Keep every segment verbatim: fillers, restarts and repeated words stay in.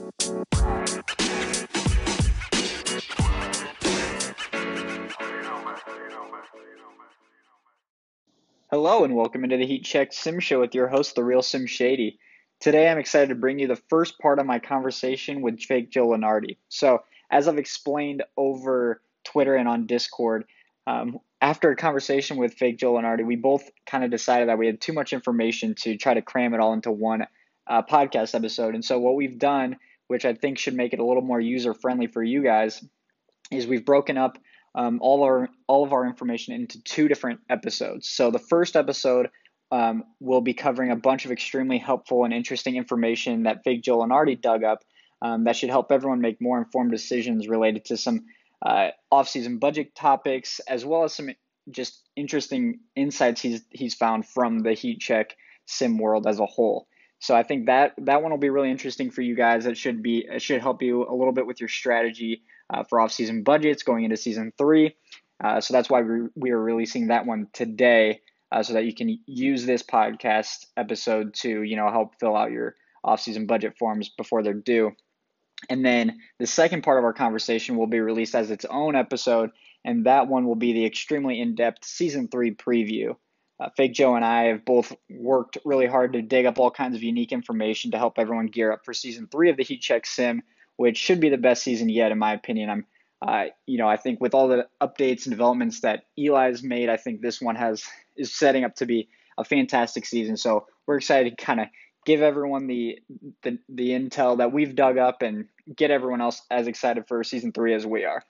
Hello and welcome into the Heat Check Sim Show with your host, The Real Sim Shady. Today I'm excited to bring you the first part of my conversation with Fake Joe Lunardi. So, as I've explained over Twitter and on Discord, um, after a conversation with Fake Joe Lunardi, we both kind of decided that we had too much information to try to cram it all into one uh, podcast episode. And so what we've done, which I think should make it a little more user-friendly for you guys, is we've broken up um, all our all of our information into two different episodes. So the first episode um, will be covering a bunch of extremely helpful and interesting information that Fake Joe Lunardi dug up um, that should help everyone make more informed decisions related to some uh, off-season budget topics, as well as some just interesting insights he's he's found from the Heat Check sim world as a whole. So I think that that one will be really interesting for you guys. It should be it should help you a little bit with your strategy uh, for off-season budgets going into season three. Uh, so that's why we we are releasing that one today, uh, so that you can use this podcast episode to you know help fill out your off-season budget forms before they're due. And then the second part of our conversation will be released as its own episode, and that one will be the extremely in-depth season three preview. Uh, Fake Joe and I have both worked really hard to dig up all kinds of unique information to help everyone gear up for season three of the Heat Check Sim, which should be the best season yet, in my opinion. I'm, uh, you know, I think with all the updates and developments that Eli's made, I think this one has is setting up to be a fantastic season. So we're excited to kind of give everyone the, the the intel that we've dug up and get everyone else as excited for season three as we are.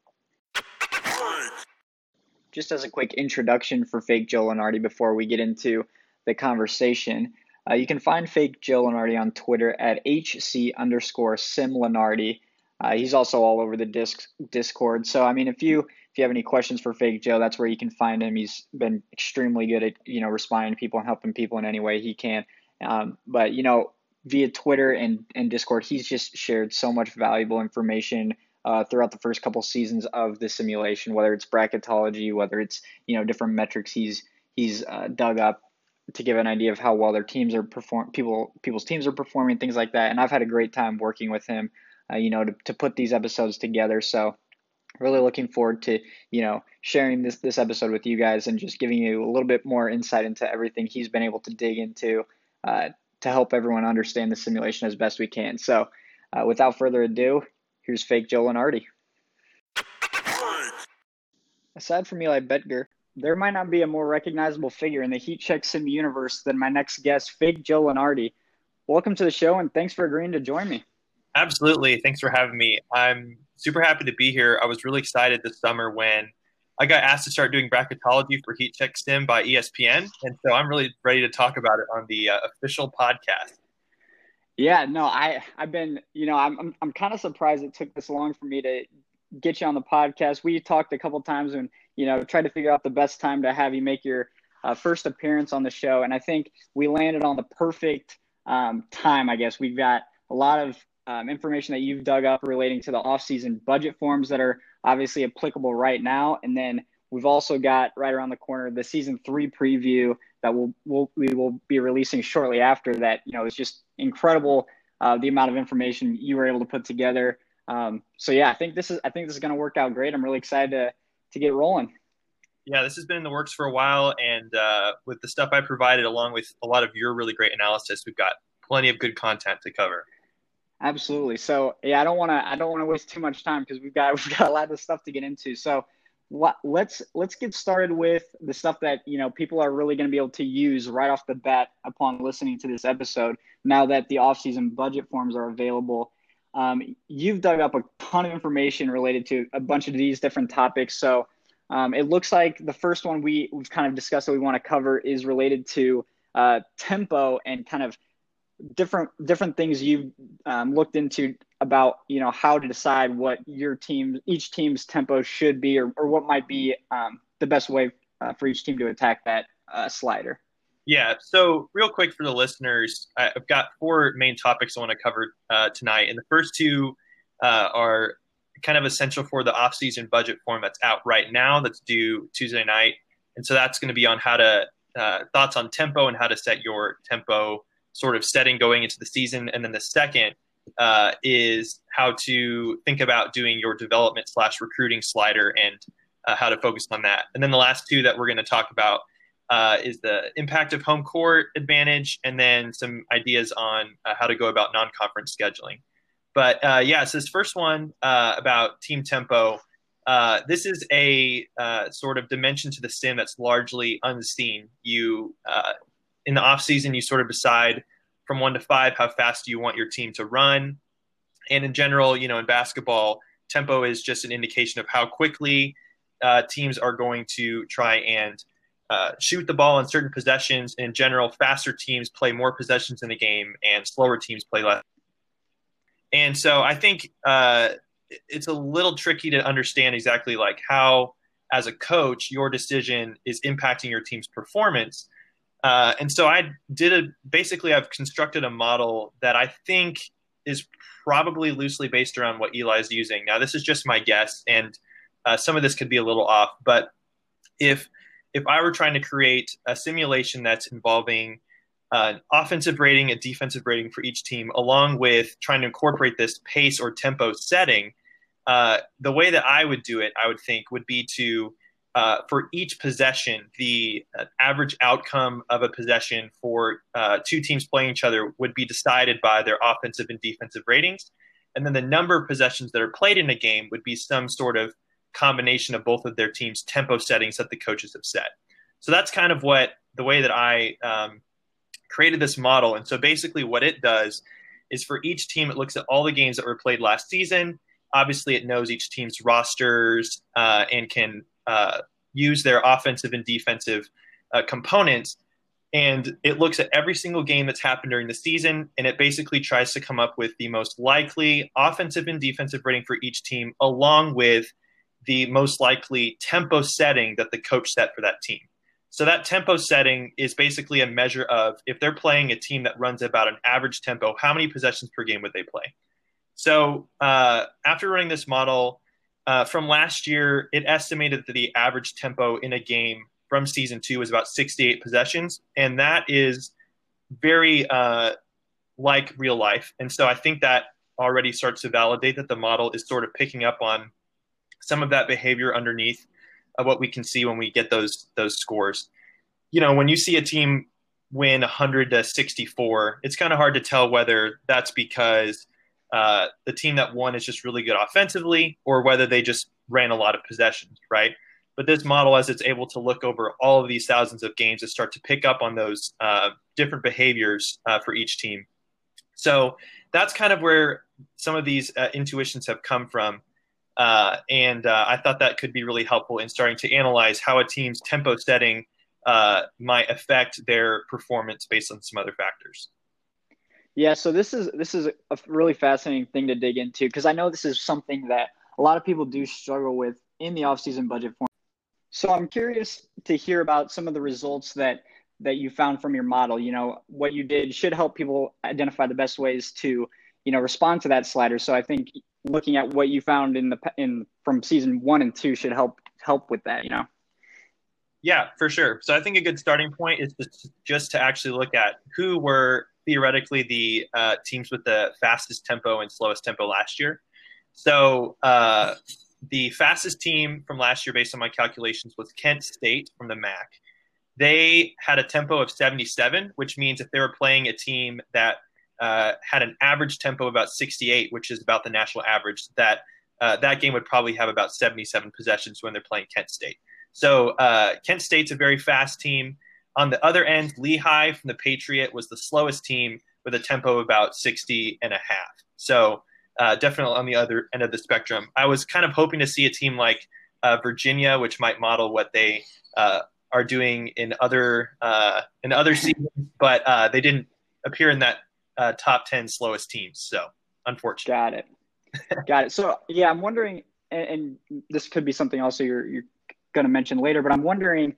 Just as a quick introduction for Fake Joe Lunardi before we get into the conversation, uh, you can find Fake Joe Lunardi on Twitter at HC underscore Sim Lunardi. Uh, he's also all over the disc, Discord. So, I mean, if you if you have any questions for Fake Joe, that's where you can find him. He's been extremely good at, you know, responding to people and helping people in any way he can. Um, but, you know, via Twitter and, and Discord, he's just shared so much valuable information Uh, throughout the first couple seasons of the simulation, whether it's bracketology, whether it's you know different metrics he's he's uh, dug up to give an idea of how well their teams are perform people people's teams are performing, things like that. And I've had a great time working with him, uh, you know, to to put these episodes together. So really looking forward to you know sharing this this episode with you guys and just giving you a little bit more insight into everything he's been able to dig into uh, to help everyone understand the simulation as best we can. So uh, without further ado, here's Fake Joe Lunardi. Aside from Eli Betger, there might not be a more recognizable figure in the Heat Check Sim universe than my next guest, Fake Joe Lunardi. Welcome to the show, and thanks for agreeing to join me. Absolutely. Thanks for having me. I'm super happy to be here. I was really excited this summer when I got asked to start doing bracketology for Heat Check Sim by E S P N, and so I'm really ready to talk about it on the uh, official podcast. Yeah, no, I, I've been, you know, I'm, I'm, I'm kind of surprised it took this long for me to get you on the podcast. We talked a couple times and, you know, tried to figure out the best time to have you make your uh, first appearance on the show. And I think we landed on the perfect um, time, I guess. We've got a lot of um, information that you've dug up relating to the off-season budget forms that are obviously applicable right now. And then we've also got right around the corner the season three preview that we'll, we'll, we will be releasing shortly after that. You know, it's just incredible uh, the amount of information you were able to put together. Um, so yeah, I think this is I think this is going to work out great. I'm really excited to to get rolling. Yeah, this has been in the works for a while, and uh, with the stuff I provided, along with a lot of your really great analysis, we've got plenty of good content to cover. Absolutely. So yeah, I don't want to I don't want to waste too much time because we've got we've got a lot of stuff to get into. So let's let's get started with the stuff that you know people are really going to be able to use right off the bat upon listening to this episode. Now that the off-season budget forms are available, um, you've dug up a ton of information related to a bunch of these different topics. So um, it looks like the first one we we've kind of discussed that we want to cover is related to uh, tempo and kind of different different things you've um, looked into about you know how to decide what your team each team's tempo should be or, or what might be um, the best way uh, for each team to attack that uh, slider. Yeah, so real quick for the listeners, I've got four main topics I want to cover uh, tonight, and the first two uh, are kind of essential for the off-season budget form that's out right now that's due Tuesday night, and so that's going to be on how to uh, thoughts on tempo and how to set your tempo sort of setting going into the season. And then the second uh, is how to think about doing your development slash recruiting slider and uh, how to focus on that. And then the last two that we're going to talk about uh, is the impact of home court advantage, and then some ideas on uh, how to go about non-conference scheduling. But uh, yeah, so this first one uh, about team tempo, uh, this is a uh, sort of dimension to the sim that's largely unseen. You uh, in the off season, you sort of decide from one to five how fast do you want your team to run, and in general, you know, in basketball, tempo is just an indication of how quickly uh, teams are going to try and uh, shoot the ball on certain possessions. In general, faster teams play more possessions in a game, and slower teams play less. And so I think uh, it's a little tricky to understand exactly like how, as a coach, your decision is impacting your team's performance. Uh, and so I did a basically I've constructed a model that I think is probably loosely based around what Eli's using. Now, this is just my guess, and uh, some of this could be a little off. But if if I were trying to create a simulation that's involving Uh, an offensive rating, a defensive rating for each team, along with trying to incorporate this pace or tempo setting, uh, the way that I would do it, I would think, would be to, uh, for each possession, the uh, average outcome of a possession for uh, two teams playing each other would be decided by their offensive and defensive ratings. And then the number of possessions that are played in a game would be some sort of combination of both of their teams' tempo settings that the coaches have set. So that's kind of what the way that I um, created this model. And so basically what it does is for each team, it looks at all the games that were played last season. Obviously, it knows each team's rosters uh, and can uh, use their offensive and defensive uh, components. And it looks at every single game that's happened during the season, and it basically tries to come up with the most likely offensive and defensive rating for each team, along with the most likely tempo setting that the coach set for that team. So that tempo setting is basically a measure of if they're playing a team that runs about an average tempo, how many possessions per game would they play? So uh, after running this model uh, from last year, it estimated that the average tempo in a game from season two was about sixty-eight possessions. And that is very uh, like real life. And so I think that already starts to validate that the model is sort of picking up on some of that behavior underneath of what we can see when we get those those scores. You know, when you see a team win one hundred to sixty-four, it's kind of hard to tell whether that's because uh, the team that won is just really good offensively or whether they just ran a lot of possessions, right? But this model, as it's able to look over all of these thousands of games, and start to pick up on those uh, different behaviors uh, for each team. So that's kind of where some of these uh, intuitions have come from. Uh, and uh, I thought that could be really helpful in starting to analyze how a team's tempo setting uh, might affect their performance based on some other factors. Yeah, so this is this is a really fascinating thing to dig into, because I know this is something that a lot of people do struggle with in the off-season budget form. So I'm curious to hear about some of the results that that you found from your model. You know, what you did should help people identify the best ways to, you know, respond to that slider. So I think looking at what you found in the in from season one and two should help help with that, you know. Yeah, for sure. So I think a good starting point is just, just to actually look at who were theoretically the uh, teams with the fastest tempo and slowest tempo last year. So uh, the fastest team from last year, based on my calculations, was Kent State from the M A C. They had a tempo of seventy-seven, which means if they were playing a team that uh, had an average tempo of about sixty-eight, which is about the national average, that uh, that game would probably have about seventy-seven possessions when they're playing Kent State. So uh, Kent State's a very fast team. On the other end, Lehigh from the Patriot was the slowest team with a tempo of about sixty and a half. So uh, definitely on the other end of the spectrum. I was kind of hoping to see a team like uh, Virginia, which might model what they uh, are doing in other uh, in other seasons, but uh, they didn't appear in that uh, top ten slowest teams. So unfortunately. Got it. Got it. So yeah, I'm wondering, and, and this could be something also you're you're going to mention later, but I'm wondering,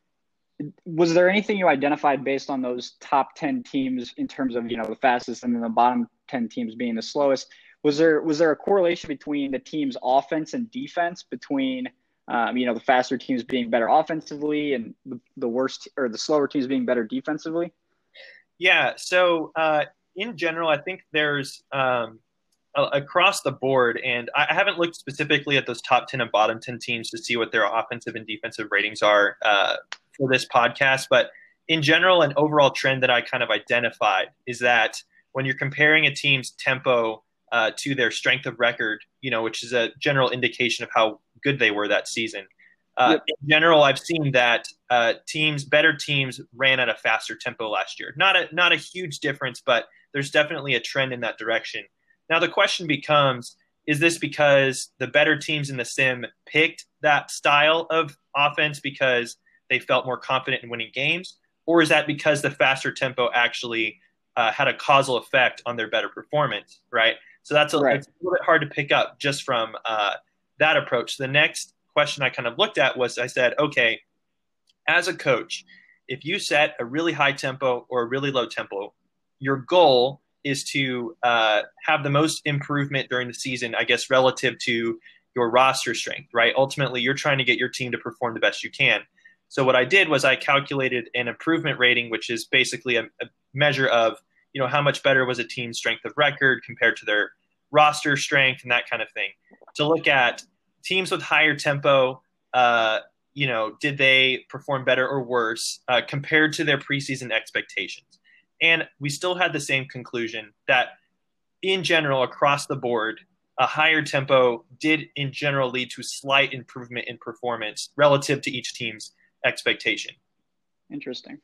was there anything you identified based on those top ten teams in terms of, you know, the fastest and then the bottom ten teams being the slowest? Was there was there a correlation between the team's offense and defense, between um, you know, the faster teams being better offensively and the, the worst or the slower teams being better defensively? Yeah. So uh, in general, I think there's um, uh, across the board, and I haven't looked specifically at those top ten and bottom ten teams to see what their offensive and defensive ratings are uh, for this podcast. But in general, an overall trend that I kind of identified is that when you're comparing a team's tempo uh, to their strength of record, you know, which is a general indication of how good they were that season. Uh, yep. In general, I've seen that uh, teams, better teams, ran at a faster tempo last year. Not a not a huge difference, but there's definitely a trend in that direction. Now the question becomes: is this because the better teams in the sim picked that style of offense because they felt more confident in winning games, or is that because the faster tempo actually uh, had a causal effect on their better performance? Right. So that's a, right. it's a little bit hard to pick up just from uh, that approach. The next question I kind of looked at was I said, okay, as a coach, if you set a really high tempo or a really low tempo, your goal is to uh, have the most improvement during the season, I guess, relative to your roster strength, right? Ultimately, you're trying to get your team to perform the best you can. So what I did was I calculated an improvement rating, which is basically a, a measure of, you know, how much better was a team's strength of record compared to their roster strength and that kind of thing, to look at teams with higher tempo, uh, you know, did they perform better or worse uh, compared to their preseason expectations? And we still had the same conclusion that in general, across the board, a higher tempo did in general lead to slight improvement in performance relative to each team's expectation. Interesting.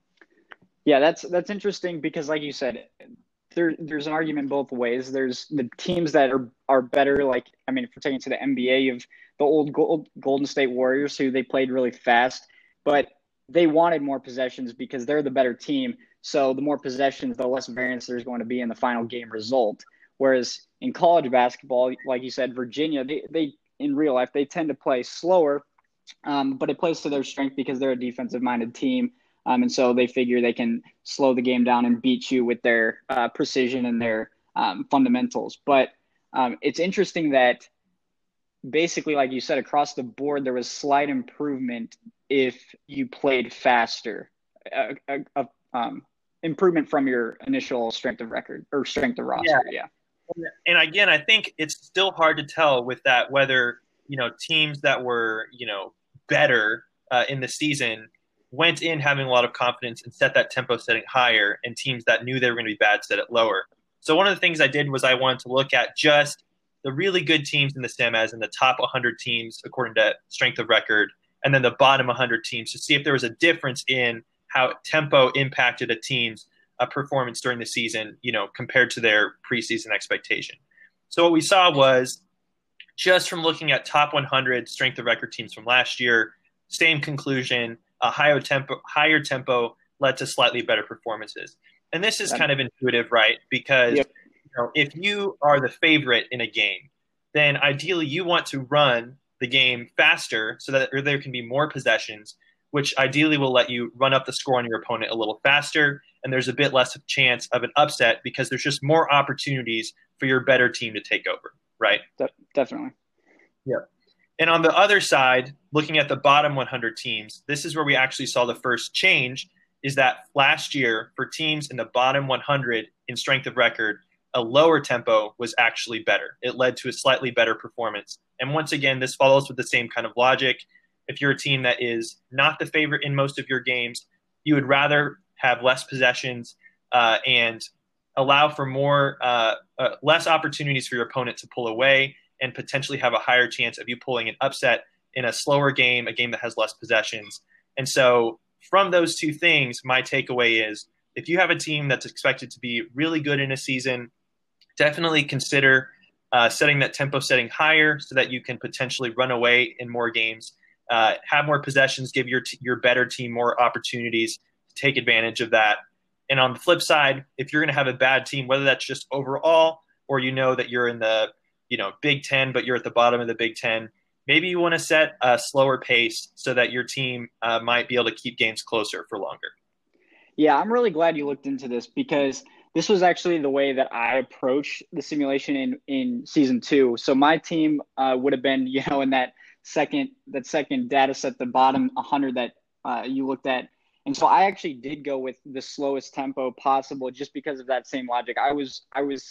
Yeah, that's that's interesting because, like you said, There, there's an argument both ways. There's the teams that are, are better, like, I mean, if we're taking it to the N B A, of the old gold, Golden State Warriors, who they played really fast, but they wanted more possessions because they're the better team. So the more possessions, the less variance there's going to be in the final game result. Whereas in college basketball, like you said, Virginia, they, they in real life, they tend to play slower, um, but it plays to their strength because they're a defensive-minded team. Um, and so they figure they can slow the game down and beat you with their uh, precision and their um, fundamentals. But um, it's interesting that basically, like you said, across the board, there was slight improvement if you played faster, uh, uh, uh, um, improvement from your initial strength of record or strength of roster. Yeah. yeah. And again, I think it's still hard to tell with that whether, you know, teams that were, you know, better uh, in the season went in having a lot of confidence and set that tempo setting higher, and teams that knew they were going to be bad set it lower. So one of the things I did was I wanted to look at just the really good teams in the sim, as in the top one hundred teams according to strength of record, and then the bottom one hundred teams, to see if there was a difference in how tempo impacted a team's uh, performance during the season, you know, compared to their preseason expectation. So what we saw was, just from looking at top one hundred strength of record teams from last year, same conclusion. A higher tempo, higher tempo led to slightly better performances. And this is kind of intuitive, right? Because yep. you know, if you are the favorite in a game, then ideally you want to run the game faster so that there can be more possessions, which ideally will let you run up the score on your opponent a little faster. And there's a bit less of chance of an upset because there's just more opportunities for your better team to take over, right? De- definitely. Yeah. And on the other side, looking at the bottom one hundred teams, this is where we actually saw the first change, is that last year for teams in the bottom one hundred in strength of record, a lower tempo was actually better. It led to a slightly better performance. And once again, this follows with the same kind of logic. If you're a team that is not the favorite in most of your games, you would rather have less possessions uh, and allow for more, uh, uh, less opportunities for your opponent to pull away, and potentially have a higher chance of you pulling an upset in a slower game, a game that has less possessions. And so from those two things, my takeaway is, if you have a team that's expected to be really good in a season, definitely consider uh, setting that tempo setting higher so that you can potentially run away in more games, uh, have more possessions, give your t- your better team more opportunities to take advantage of that. And on the flip side, if you're going to have a bad team, whether that's just overall or you know that you're in the you know, Big Ten, but you're at the bottom of the Big Ten, maybe you want to set a slower pace so that your team uh, might be able to keep games closer for longer. Yeah, I'm really glad you looked into this because this was actually the way that I approached the simulation in, in season two. So my team uh, would have been, you know, in that second, that second data set, the bottom one hundred that uh, you looked at. And so I actually did go with the slowest tempo possible just because of that same logic. I was, I was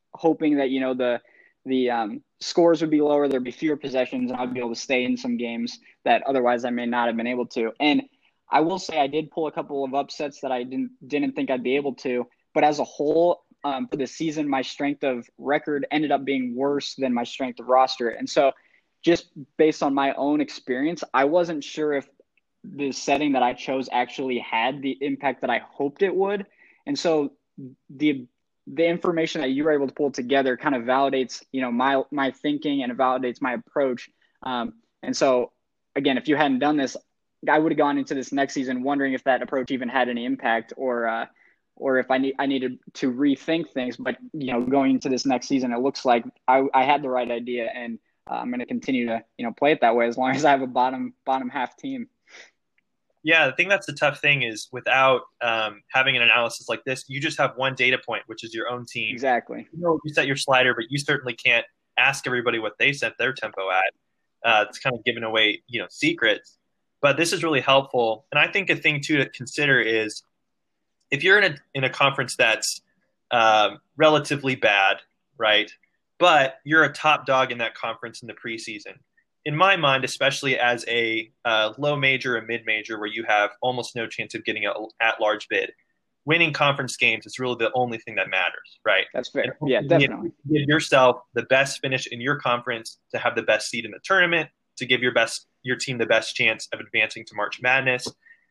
hoping that, you know, the the um, scores would be lower, there'd be fewer possessions, and I'd be able to stay in some games that otherwise I may not have been able to. And I will say I did pull a couple of upsets that I didn't didn't think I'd be able to. But as a whole, um, for the season, my strength of record ended up being worse than my strength of roster. And so just based on my own experience, I wasn't sure if the setting that I chose actually had the impact that I hoped it would. And so the the information that you were able to pull together kind of validates, you know, my my thinking, and it validates my approach. Um, and so, again, if you hadn't done this, I would have gone into this next season wondering if that approach even had any impact, or uh, or if I need I needed to rethink things. But, you know, going into this next season, it looks like I, I had the right idea, and uh, I'm going to continue to, you know, play it that way as long as I have a bottom bottom half team. Yeah, I think that's the tough thing is without um, having an analysis like this, you just have one data point, which is your own team. Exactly. You know, you set your slider, but you certainly can't ask everybody what they set their tempo at. Uh, it's kind of giving away, you know, secrets. But this is really helpful. And I think a thing, too, to consider is if you're in a, in a conference that's um, relatively bad, right, but you're a top dog in that conference in the preseason, in my mind, especially as a uh, low major and mid major where you have almost no chance of getting an at-large bid, winning conference games is really the only thing that matters, right? That's fair. Yeah, definitely. Give yourself the best finish in your conference to have the best seed in the tournament, to give your best your team the best chance of advancing to March Madness.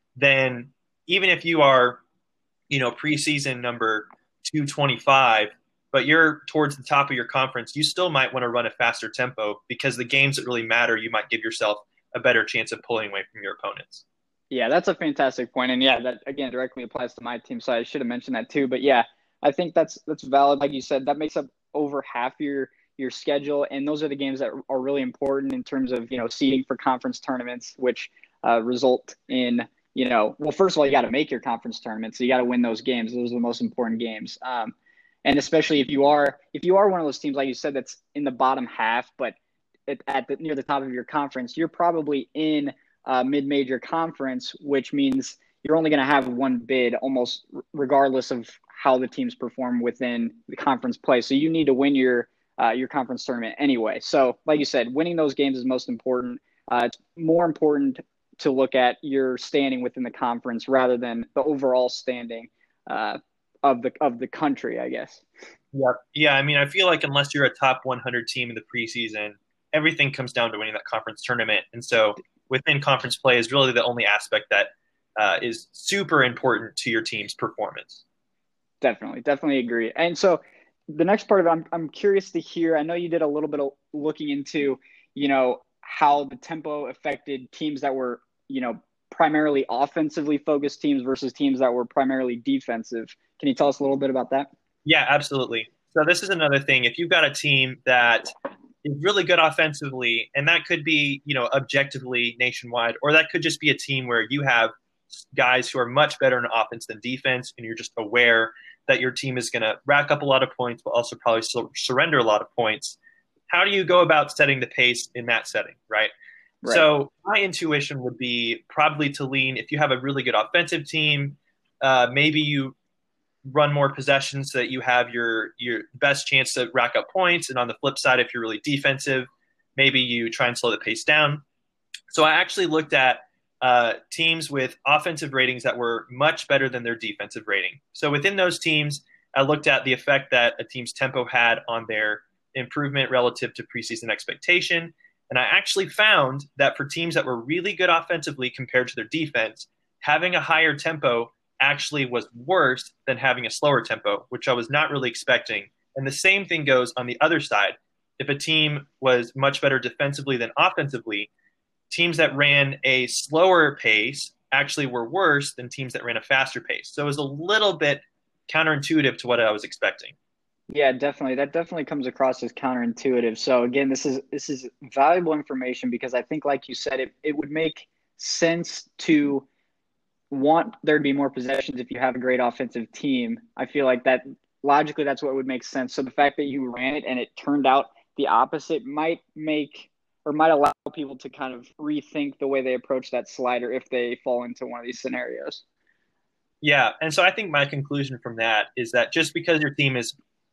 Then even if you are, you know, preseason number two twenty-five, but you're towards the top of your conference, you still might want to run a faster tempo because the games that really matter, you might give yourself a better chance of pulling away from your opponents. Yeah, that's a fantastic point. And yeah, that again directly applies to my team. So I should have mentioned that too. But yeah, I think that's that's valid. Like you said, that makes up over half your your schedule. And those are the games that are really important in terms of, you know, seeding for conference tournaments, which uh, result in, you know, well, first of all, you got to make your conference tournament. So you got to win those games. Those are the most important games. Um, And especially if you are if you are one of those teams, like you said, that's in the bottom half, but at, at the, near the top of your conference, you're probably in a mid-major conference, which means you're only going to have one bid almost regardless of how the teams perform within the conference play. So you need to win your uh, your conference tournament anyway. So like you said, winning those games is most important. Uh, it's more important to look at your standing within the conference rather than the overall standing uh, of the of the country, I guess. Yeah, yeah. I mean, I feel like unless you're a top one hundred team in the preseason, everything comes down to winning that conference tournament. And so, within conference play is really the only aspect that uh, is super important to your team's performance. Definitely, definitely agree. And so, the next part of it, I'm I'm curious to hear. I know you did a little bit of looking into, you know, how the tempo affected teams that were, you know, primarily offensively focused teams versus teams that were primarily defensive. Can you tell us a little bit about that? Yeah, absolutely. So this is another thing. If you've got a team that is really good offensively, and that could be, you know, objectively nationwide, or that could just be a team where you have guys who are much better in offense than defense, and you're just aware that your team is going to rack up a lot of points, but also probably sur- surrender a lot of points. How do you go about setting the pace in that setting, right? Right. So my intuition would be probably to lean, if you have a really good offensive team, uh, maybe you run more possessions so that you have your your best chance to rack up points. And on the flip side, if you're really defensive, maybe you try and slow the pace down. So I actually looked at uh, teams with offensive ratings that were much better than their defensive rating. So within those teams, I looked at the effect that a team's tempo had on their improvement relative to preseason expectation. And I actually found that for teams that were really good offensively compared to their defense, having a higher tempo actually was worse than having a slower tempo, which I was not really expecting. And the same thing goes on the other side. If a team was much better defensively than offensively, teams that ran a slower pace actually were worse than teams that ran a faster pace. So it was a little bit counterintuitive to what I was expecting. Yeah, definitely. That definitely comes across as counterintuitive. So again, this is this is valuable information because I think, like you said, it, it would make sense to want there to be more possessions if you have a great offensive team. I feel like that logically that's what would make sense. So the fact that you ran it and it turned out the opposite might make or might allow people to kind of rethink the way they approach that slider if they fall into one of these scenarios. Yeah, and so I think my conclusion from that is that just because your team is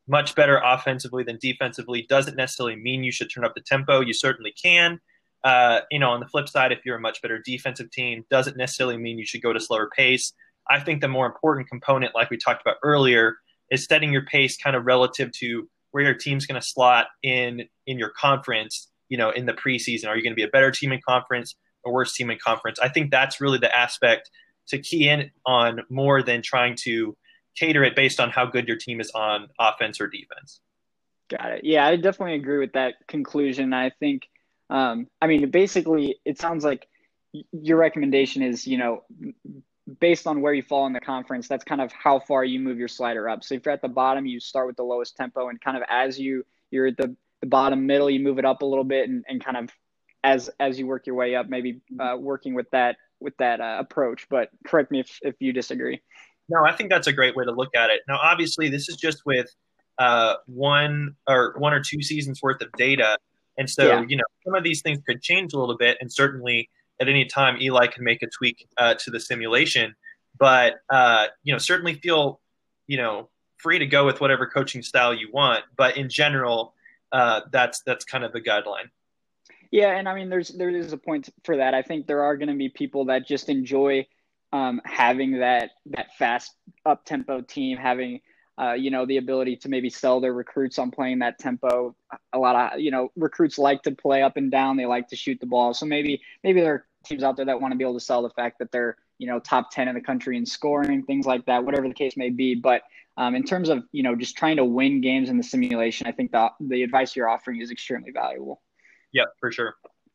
much better offensively than defensively doesn't necessarily mean you should turn up the tempo. You certainly can. Uh, you know, on the flip side, if you're a much better defensive team, doesn't necessarily mean you should go to slower pace. I think the more important component, like we talked about earlier, is setting your pace kind of relative to where your team's going to slot in in your conference, you know, in the preseason. Are you going to be a better team in conference or worse team in conference? I think that's really the aspect to key in on more than trying to cater it based on how good your team is on offense or defense. Got it. Yeah, I definitely agree with that conclusion. I think, um, I mean, basically, it sounds like your recommendation is, you know, based on where you fall in the conference, that's kind of how far you move your slider up. So if you're at the bottom, you start with the lowest tempo, and kind of as you you're at the, the bottom middle, you move it up a little bit, and, and kind of as as you work your way up, maybe uh, working with that with that uh, approach. But correct me if if you disagree. No, I think that's a great way to look at it. Now, obviously, this is just with uh, one or one or two seasons worth of data, and so yeah. you know some of these things could change a little bit, and certainly at any time Eli can make a tweak uh, to the simulation. But uh, you know, certainly feel you know free to go with whatever coaching style you want. But in general, uh, that's that's kind of the guideline. Yeah, and I mean, there's there is a point for that. I think there are going to be people that just enjoy um, having that that fast up tempo team, having uh, you know the ability to maybe sell their recruits on playing that tempo. A lot of you know recruits like to play up and down. They like to shoot the ball. So maybe maybe there are teams out there that want to be able to sell the fact that they're you know top ten in the country in scoring, things like that, whatever the case may be. But um, in terms of you know just trying to win games in the simulation, I think the the advice you're offering is extremely valuable. Yeah, for sure.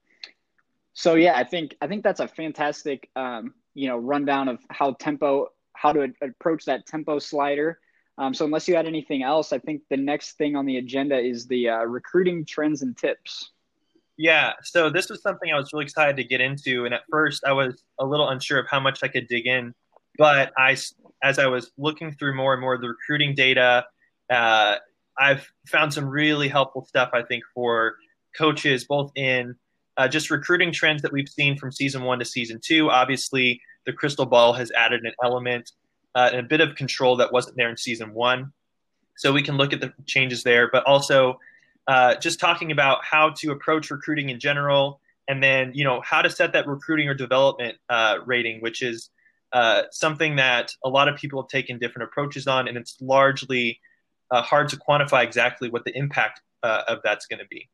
So yeah, I think I think that's a fantastic um, you know rundown of how tempo how to approach that tempo slider. Um, so unless you had anything else, I think the next thing on the agenda is the uh, recruiting trends and tips. Yeah, so this was something I was really excited to get into, and at first I was a little unsure of how much I could dig in. But I, as I was looking through more and more of the recruiting data, uh, I've found some really helpful stuff. I think for coaches, both in uh, just recruiting trends that we've seen from season one to season two. Obviously, the crystal ball has added an element uh, and a bit of control that wasn't there in season one. So we can look at the changes there, but also uh, just talking about how to approach recruiting in general, and then, you know, how to set that recruiting or development uh, rating, which is uh, something that a lot of people have taken different approaches on, and it's largely uh, hard to quantify exactly what the impact uh, of that's going to be.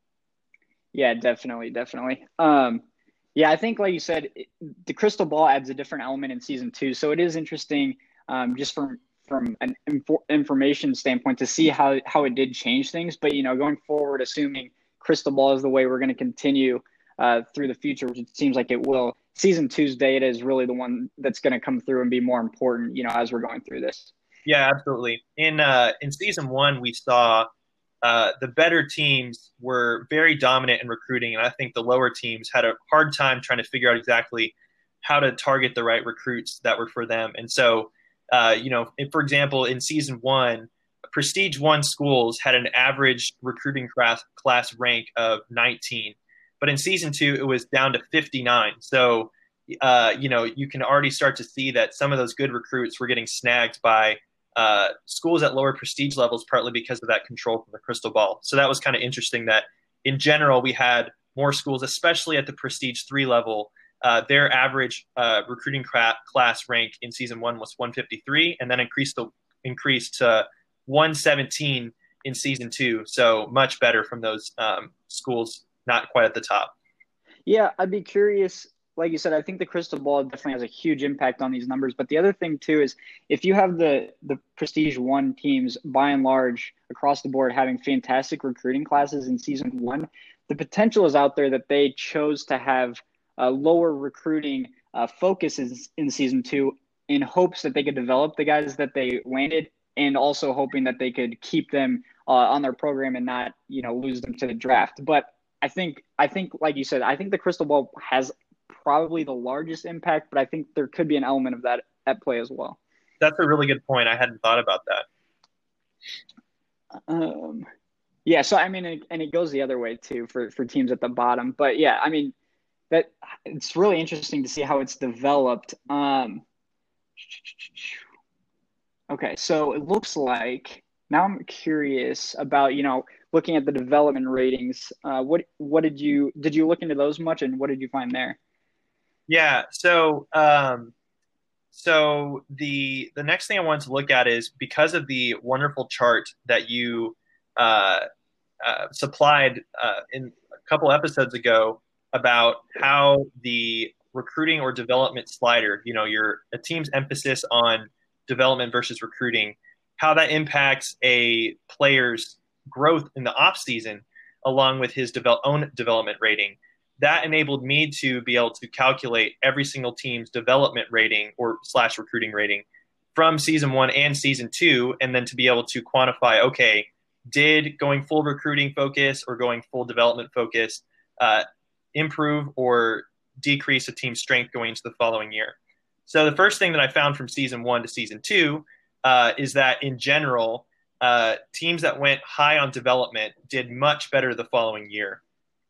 Yeah, definitely, definitely. Um, yeah, I think, like you said, it, the crystal ball adds a different element in season two. So it is interesting, um, just from from an infor- information standpoint, to see how how it did change things. But you know, going forward, assuming crystal ball is the way we're going to continue uh, through the future, which it seems like it will, season two's data is really the one that's going to come through and be more important, you know, as we're going through this. Yeah, absolutely. In uh, in season one, we saw. Uh, the better teams were very dominant in recruiting, and I think the lower teams had a hard time trying to figure out exactly how to target the right recruits that were for them. And so, uh, you know, if, for example, in season one, Prestige One schools had an average recruiting class, class rank of nineteen, but in season two, it was down to fifty-nine. So, uh, you know, you can already start to see that some of those good recruits were getting snagged by Uh, schools at lower prestige levels, partly because of that control from the crystal ball. So that was kind of interesting that in general, we had more schools, especially at the prestige three level. Uh, their average uh, recruiting cra- class rank in season one was one fifty-three, and then increased to, increased to one seventeen in season two. So much better from those um, schools, not quite at the top. Yeah, I'd be curious. Like you said, I think the crystal ball definitely has a huge impact on these numbers. But the other thing, too, is if you have the the Prestige One teams, by and large, across the board, having fantastic recruiting classes in season one, the potential is out there that they chose to have uh, lower recruiting uh, focuses in season two in hopes that they could develop the guys that they landed, and also hoping that they could keep them uh, on their program and not, you know, lose them to the draft. But I think, I think, like you said, I think the crystal ball has probably the largest impact, but I think there could be an element of that at play as well. That's a really good point. I hadn't thought about that. Um, yeah, so I mean, and it goes the other way too for, for teams at the bottom. But yeah, I mean, that it's really interesting to see how it's developed. Um, okay, so it looks like now I'm curious about, you know, looking at the development ratings. Uh, what what did you did you look into those much, and what did you find there? Yeah. So, um, so the the next thing I wanted to look at is because of the wonderful chart that you uh, uh, supplied uh, in a couple episodes ago about how the recruiting or development slider, you know, your a team's emphasis on development versus recruiting, how that impacts a player's growth in the off season, along with his develop, own development rating. That enabled me to be able to calculate every single team's development rating or slash recruiting rating from season one and season two, and then to be able to quantify, okay, did going full recruiting focus or going full development focus uh, improve or decrease a team's strength going into the following year? So the first thing that I found from season one to season two uh, is that in general, uh, teams that went high on development did much better the following year.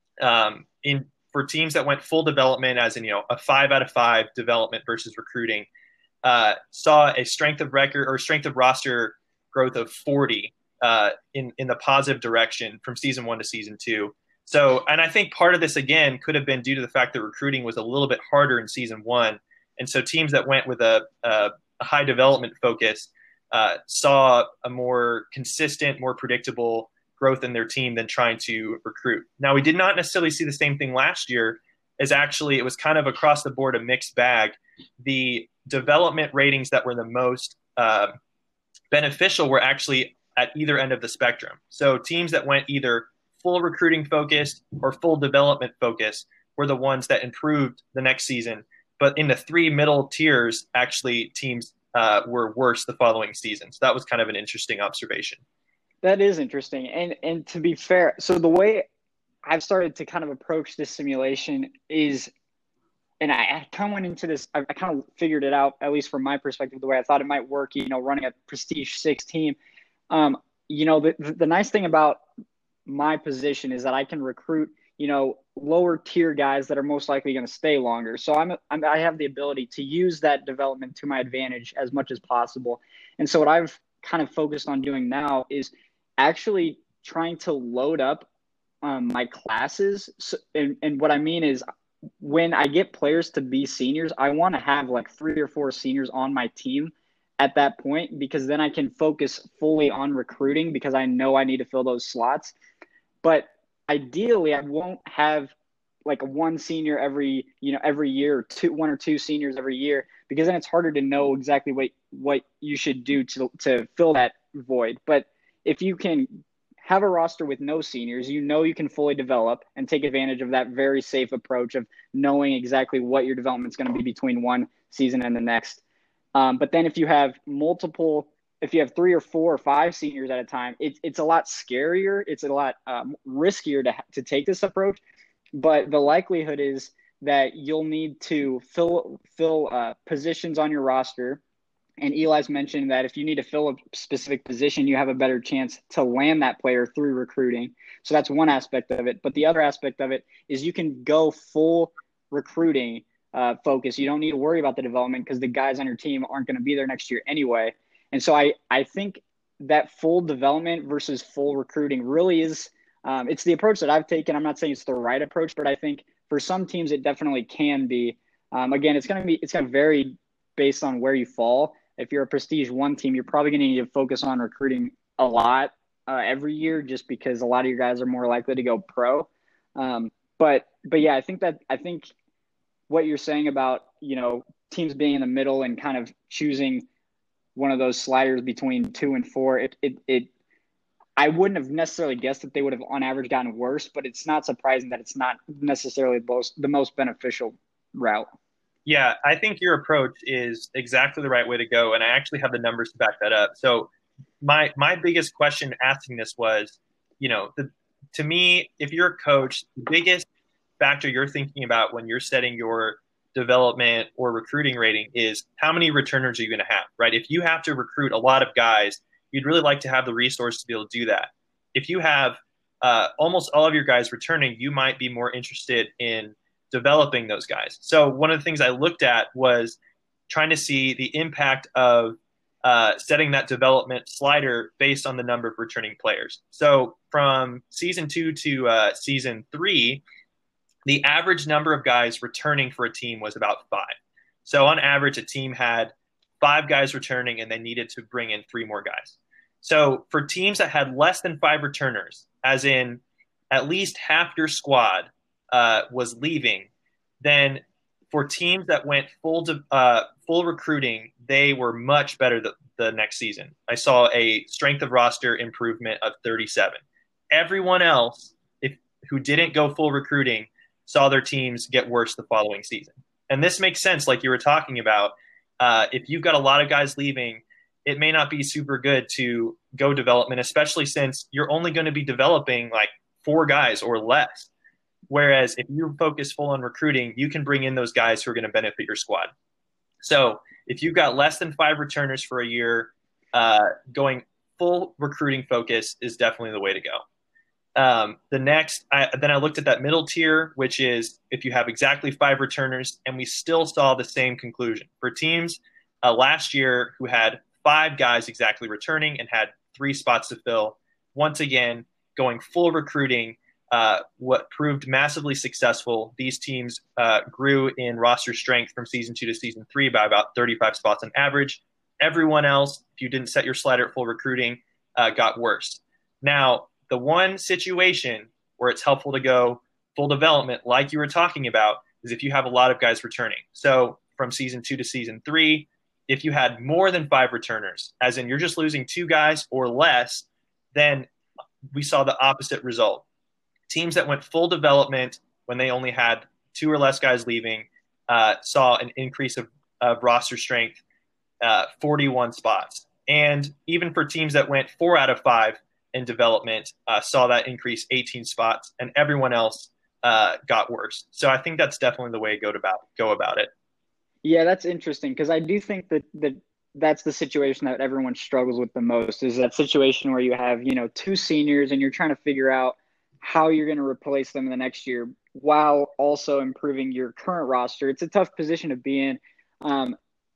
Um, in for teams that went full development, as in you know a five out of five development versus recruiting, uh, saw a strength of record or strength of roster growth of forty uh, in in the positive direction from season one to season two. So, and I think part of this again could have been due to the fact that recruiting was a little bit harder in season one, and so teams that went with a, a, a high development focus uh, saw a more consistent, more predictable growth in their team than trying to recruit. Now, we did not necessarily see the same thing last year, as actually it was kind of across the board a mixed bag. The development ratings that were the most uh, beneficial were actually at either end of the spectrum. So teams that went either full recruiting focused or full development focused were the ones that improved the next season. But in the three middle tiers, actually teams uh, were worse the following season. So that was kind of an interesting observation. That is interesting. And and to be fair, so the way I've started to kind of approach this simulation is, and I, I kind of went into this, I, I kind of figured it out, at least from my perspective, the way I thought it might work, you know, running a Prestige six team. Um, you know, the, the nice thing about my position is that I can recruit, you know, lower tier guys that are most likely going to stay longer. So I'm, I'm, I have the ability to use that development to my advantage as much as possible. And so what I've kind of focused on doing now is actually trying to load up um, my classes. So, and, and what I mean is when I get players to be seniors, I want to have like three or four seniors on my team at that point, because then I can focus fully on recruiting because I know I need to fill those slots. But ideally, I won't have like one senior every, you know, every year, or two, one or two seniors every year, because then it's harder to know exactly what, what you should do to, to fill that void. But if you can have a roster with no seniors, you know you can fully develop and take advantage of that very safe approach of knowing exactly what your development is going to be between one season and the next. Um, but then if you have multiple, if you have three or four or five seniors at a time, it, it's a lot scarier. It's a lot um, riskier to, to take this approach. But the likelihood is that you'll need to fill, fill uh, positions on your roster. And Eli's mentioned that if you need to fill a specific position, you have a better chance to land that player through recruiting. So that's one aspect of it. But the other aspect of it is you can go full recruiting uh, focus. You don't need to worry about the development because the guys on your team aren't going to be there next year anyway. And so I, I think that full development versus full recruiting really is um, – it's the approach that I've taken. I'm not saying it's the right approach, but I think for some teams it definitely can be. Um, again, it's going to be – it's going to vary based on where you fall. If you're a Prestige one team, you're probably going to need to focus on recruiting a lot uh, every year, just because a lot of your guys are more likely to go pro. Um, but but yeah, I think that I think what you're saying about, you know, teams being in the middle and kind of choosing one of those sliders between two and four, it it, it I wouldn't have necessarily guessed that they would have on average gotten worse, but it's not surprising that it's not necessarily the most, the most beneficial route. Yeah, I think your approach is exactly the right way to go, and I actually have the numbers to back that up. So my my biggest question asking this was, you know, the, to me, if you're a coach, the biggest factor you're thinking about when you're setting your development or recruiting rating is how many returners are you going to have, right? If you have to recruit a lot of guys, you'd really like to have the resource to be able to do that. If you have uh, almost all of your guys returning, you might be more interested in developing those guys. So one of the things I looked at was trying to see the impact of uh, setting that development slider based on the number of returning players. So from season two to uh, season three, the average number of guys returning for a team was about five. So on average, a team had five guys returning and they needed to bring in three more guys. So for teams that had less than five returners, as in at least half your squad uh, was leaving, then for teams that went full to, uh, full recruiting, they were much better the, the next season. I saw a strength of roster improvement of thirty-seven. Everyone else, if who didn't go full recruiting, saw their teams get worse the following season. And this makes sense, like you were talking about. Uh, if you've got a lot of guys leaving, it may not be super good to go development, especially since you're only going to be developing like four guys or less. Whereas if you focus full on recruiting, you can bring in those guys who are going to benefit your squad. So if you've got less than five returners for a year, uh, going full recruiting focus is definitely the way to go. Um, the next, I, then I looked at that middle tier, which is if you have exactly five returners, and we still saw the same conclusion. For teams uh, last year who had five guys exactly returning and had three spots to fill, once again, going full recruiting, uh, what proved massively successful. These teams uh, grew in roster strength from season two to season three by about thirty-five spots on average. Everyone else, if you didn't set your slider at full recruiting, uh, got worse. Now, the one situation where it's helpful to go full development, like you were talking about, is if you have a lot of guys returning. So from season two to season three, if you had more than five returners, as in you're just losing two guys or less, then we saw the opposite result. Teams that went full development when they only had two or less guys leaving uh, saw an increase of, of roster strength, uh, forty-one spots. And even for teams that went four out of five in development, uh, saw that increase eighteen spots, and everyone else uh, got worse. So I think that's definitely the way to go about, go about it. Yeah, that's interesting because I do think that, that that's the situation that everyone struggles with the most is that situation where you have, you know, two seniors and you're trying to figure out how you're going to replace them in the next year while also improving your current roster. It's a tough position to be in. Um,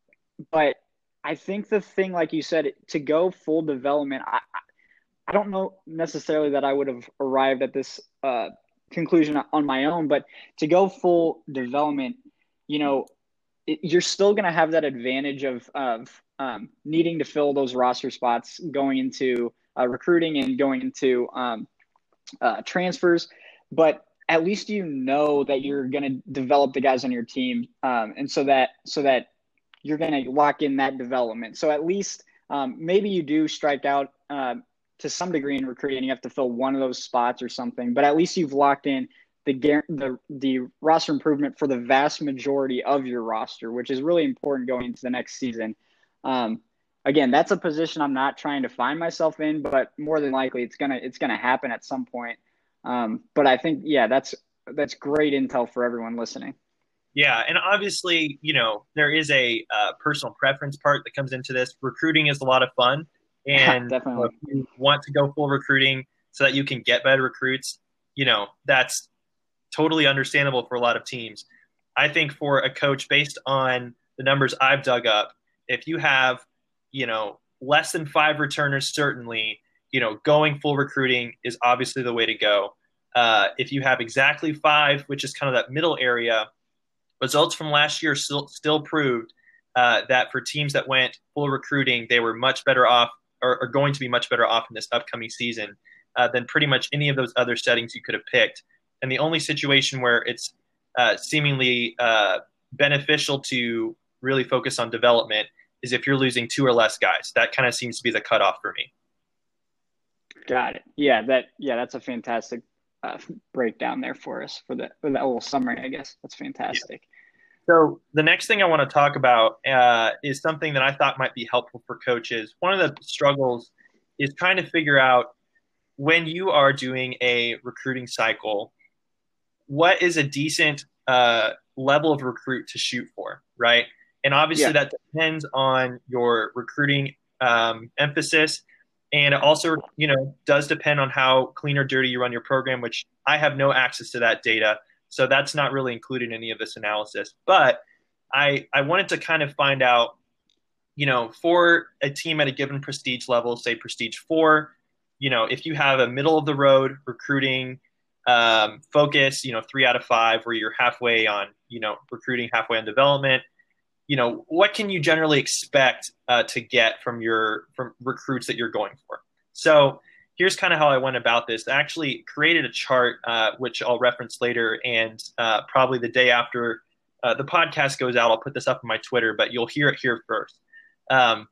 but I think the thing, like you said, to go full development, I, I don't know necessarily that I would have arrived at this uh, conclusion on my own, but to go full development, you know, it, you're still going to have that advantage of, of um, needing to fill those roster spots going into uh, recruiting and going into um, uh, transfers. But at least you know that you're going to develop the guys on your team, um, and so that so that you're going to lock in that development. So at least um, maybe you do strike out uh, to some degree in recruiting, and you have to fill one of those spots or something. But at least you've locked in the the the roster improvement for the vast majority of your roster, which is really important going into the next season. Um, again, that's a position I'm not trying to find myself in, but more than likely it's gonna it's gonna happen at some point. Um, but I think yeah, that's that's great intel for everyone listening. Yeah, and obviously, you know, there is a uh, personal preference part that comes into this. Recruiting is a lot of fun, and definitely, if you want to go full recruiting so that you can get better recruits, you know, that's totally understandable for a lot of teams. I think for a coach, based on the numbers I've dug up, if you have, you know, less than five returners, certainly, you know, going full recruiting is obviously the way to go. Uh, if you have exactly five, which is kind of that middle area, results from last year still, still proved uh, that for teams that went full recruiting, they were much better off or are going to be much better off in this upcoming season uh, than pretty much any of those other settings you could have picked. And the only situation where it's uh, seemingly uh, beneficial to really focus on development is if you're losing two or less guys. That kind of seems to be the cutoff for me. Got it. Yeah, that yeah, that's a fantastic uh, breakdown there for us for, the, for that little summary, I guess. That's fantastic. Yeah. So the next thing I want to talk about uh, is something that I thought might be helpful for coaches. One of the struggles is trying to figure out when you are doing a recruiting cycle, what is a decent uh, level of recruit to shoot for, right? And obviously yeah. that depends on your recruiting um, emphasis. And it also, you know, does depend on how clean or dirty you run your program, which I have no access to that data. So that's not really included in any of this analysis. But I, I wanted to kind of find out you know, for a team at a given prestige level, say prestige four, you know, if you have a middle of the road recruiting um, focus, you know, three out of five, where you're halfway on, you know, recruiting, halfway on development, you know, what can you generally expect uh, to get from your from recruits that you're going for? So here's kind of how I went about this. I actually created a chart, uh, which I'll reference later, and uh, probably the day after uh, the podcast goes out, I'll put this up on my Twitter, but you'll hear it here first. Um,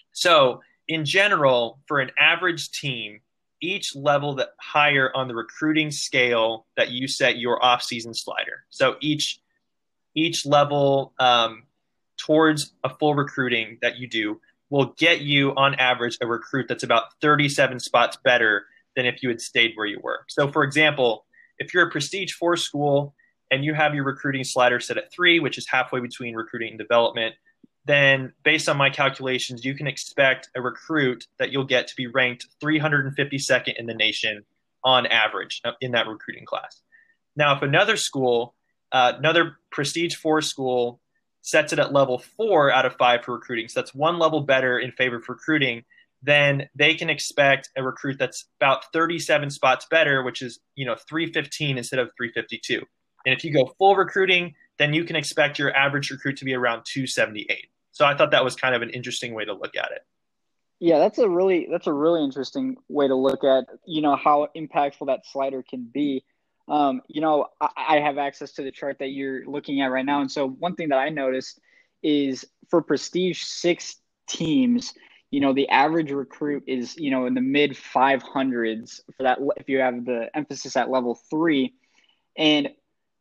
so in general, for an average team, each level that higher on the recruiting scale that you set your off-season slider. So each each level um, towards a full recruiting that you do will get you on average a recruit that's about thirty-seven spots better than if you had stayed where you were. So for example, if you're a prestige four school and you have your recruiting slider set at three, which is halfway between recruiting and development, then based on my calculations, you can expect a recruit that you'll get to be ranked three hundred fifty-second in the nation on average in that recruiting class. Now, if another school, uh, another prestige four school sets it at level four out of five for recruiting, so that's one level better in favor of recruiting, then they can expect a recruit that's about thirty-seven spots better, which is, you know, three fifteen instead of three fifty-two. And if you go full recruiting, then you can expect your average recruit to be around two seventy-eight. So I thought that was kind of an interesting way to look at it. Yeah, that's a really that's a really interesting way to look at, you know, how impactful that slider can be. Um, you know, I, I have access to the chart that you're looking at right now. And so one thing that I noticed is for prestige six teams, you know, the average recruit is, you know, in the mid five hundreds for that, if you have the emphasis at level three. And,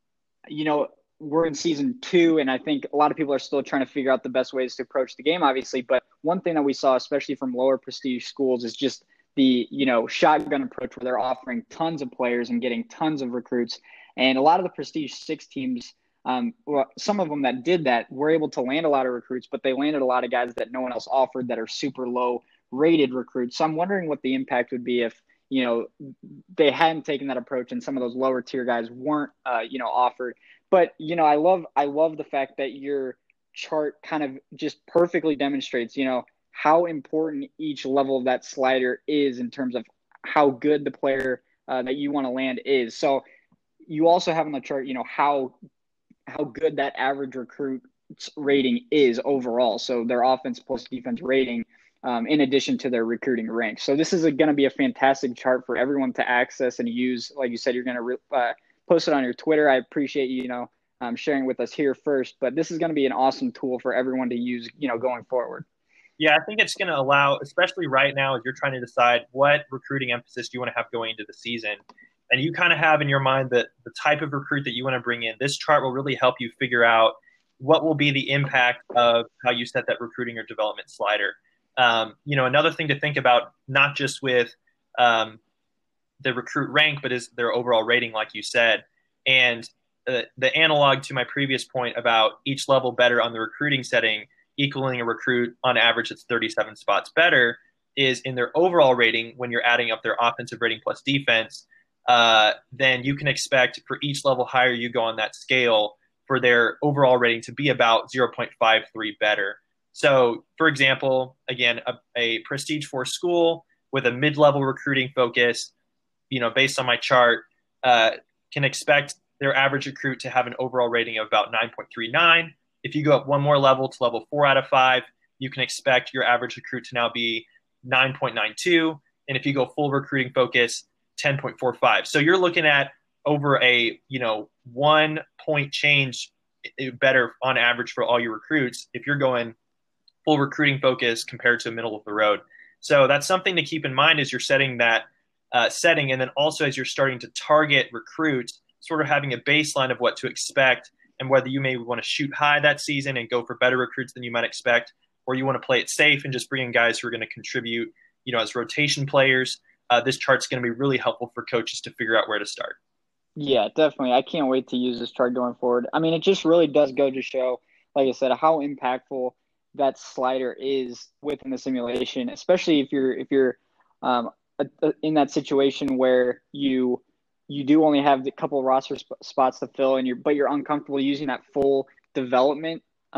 you know, we're in season two, and I think a lot of people are still trying to figure out the best ways to approach the game, obviously. But one thing that we saw, especially from lower prestige schools, is just the, you know, shotgun approach where they're offering tons of players and getting tons of recruits. And a lot of the prestige six teams, um, well, some of them that did that were able to land a lot of recruits, but they landed a lot of guys that no one else offered that are super low rated recruits. So I'm wondering what the impact would be if, you know, they hadn't taken that approach and some of those lower tier guys weren't, uh, you know, offered. But, you know, I love I love the fact that your chart kind of just perfectly demonstrates, you know, how important each level of that slider is in terms of how good the player uh, that you want to land is. So you also have on the chart, you know, how how good that average recruit rating is overall. So their offense plus defense rating um, in addition to their recruiting rank. So this is going to be a fantastic chart for everyone to access and use. Like you said, you're going to re- uh, post it on your Twitter. I appreciate you, you know, um, sharing with us here first, but this is going to be an awesome tool for everyone to use, you know, going forward. Yeah, I think it's going to allow, especially right now, as you're trying to decide what recruiting emphasis you want to have going into the season, and you kind of have in your mind that the type of recruit that you want to bring in, this chart will really help you figure out what will be the impact of how you set that recruiting or development slider. Um, you know, another thing to think about, not just with um, the recruit rank, but is their overall rating, like you said. And uh, the analog to my previous point about each level better on the recruiting setting, equaling a recruit on average that's thirty-seven spots better, is in their overall rating when you're adding up their offensive rating plus defense. Uh, then you can expect for each level higher you go on that scale for their overall rating to be about zero point five three better. So, for example, again, a, a prestige four school with a mid-level recruiting focus, you know, based on my chart, uh, can expect their average recruit to have an overall rating of about nine point three nine. If you go up one more level to level four out of five, you can expect your average recruit to now be nine point nine two. And if you go full recruiting focus, ten point four five. So you're looking at over a, you know, one point change better on average for all your recruits if you're going full recruiting focus compared to middle of the road. So that's something to keep in mind as you're setting that uh, setting. And then also as you're starting to target recruits, sort of having a baseline of what to expect and whether you may want to shoot high that season and go for better recruits than you might expect, or you want to play it safe and just bring in guys who are going to contribute, you know, as rotation players. Uh, this chart's going to be really helpful for coaches to figure out where to start. Yeah, definitely. I can't wait to use this chart going forward. I mean, it just really does go to show, like I said, how impactful that slider is within the simulation, especially if you're if you're um, a, a, in that situation where you you do only have a couple of roster sp- spots to fill, and you're but you're uncomfortable using that full development um,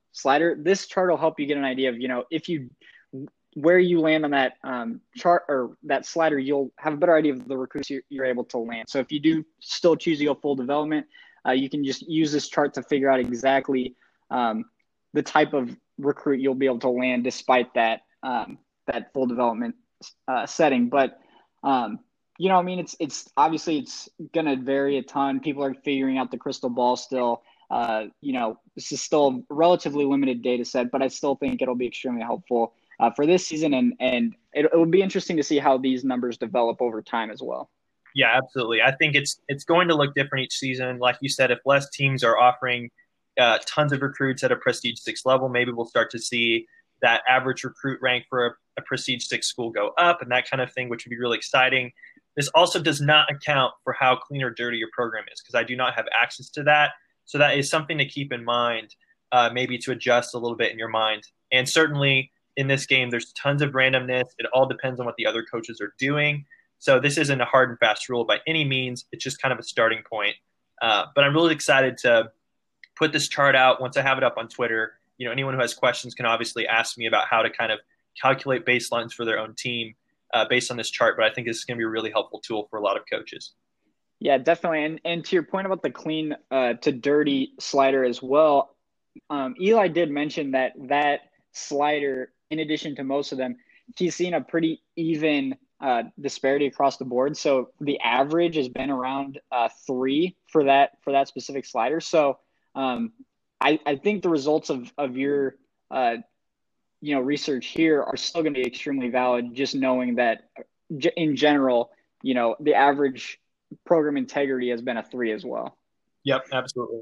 slider. This chart will help you get an idea of, you know, if you where you land on that um, chart or that slider, you'll have a better idea of the recruits you're, you're able to land. So if you do still choose to go full development, uh, you can just use this chart to figure out exactly um, the type of recruit you'll be able to land despite that um, that full development uh, setting. But um, you know, I mean, it's it's obviously it's going to vary a ton. People are figuring out the crystal ball still. Uh, you know, this is still a relatively limited data set, but I still think it'll be extremely helpful uh, for this season. And, and it, it will be interesting to see how these numbers develop over time as well. Yeah, absolutely. I think it's it's going to look different each season. Like you said, if less teams are offering uh, tons of recruits at a Prestige six level, maybe we'll start to see that average recruit rank for a, a Prestige six school go up and that kind of thing, which would be really exciting. This also does not account for how clean or dirty your program is, because I do not have access to that. So that is something to keep in mind, uh, maybe to adjust a little bit in your mind. And certainly in this game, there's tons of randomness. It all depends on what the other coaches are doing. So this isn't a hard and fast rule by any means. It's just kind of a starting point. Uh, but I'm really excited to put this chart out once I have it up on Twitter. You know, anyone who has questions can obviously ask me about how to kind of calculate baselines for their own team uh, based on this chart. But I think this is going to be a really helpful tool for a lot of coaches. Yeah, definitely. And and to your point about the clean uh, to dirty slider as well, um, Eli did mention that that slider, in addition to most of them, he's seen a pretty even uh, disparity across the board. So the average has been around uh, three for that for that specific slider. So um, I, I think the results of of your uh, you know research here are still going to be extremely valid. Just knowing that in general, you know, the average program integrity has been a three as well. Yep, absolutely.